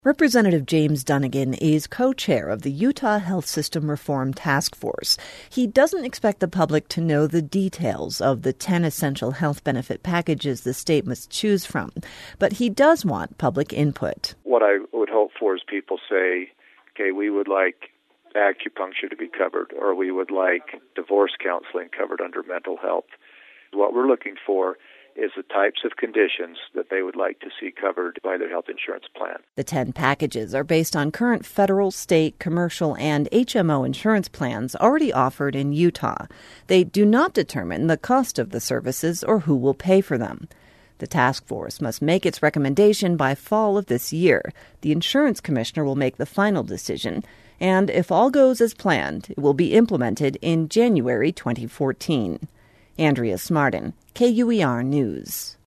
Representative James Dunnigan is co-chair of the Utah Health System Reform Task Force. He doesn't expect the public to know the details of the 10 essential health benefit packages the state must choose from, but he does want public input. What I would hope for is people say, okay, we would like acupuncture to be covered, or we would like divorce counseling covered under mental health. What we're looking for is the types of conditions that they would like to see covered by their health insurance plan. The 10 packages are based on current federal, state, commercial, and HMO insurance plans already offered in Utah. They do not determine the cost of the services or who will pay for them. The task force must make its recommendation by fall of this year. The insurance commissioner will make the final decision, and if all goes as planned, it will be implemented in January 2014. Andrea Smartin, KUER News.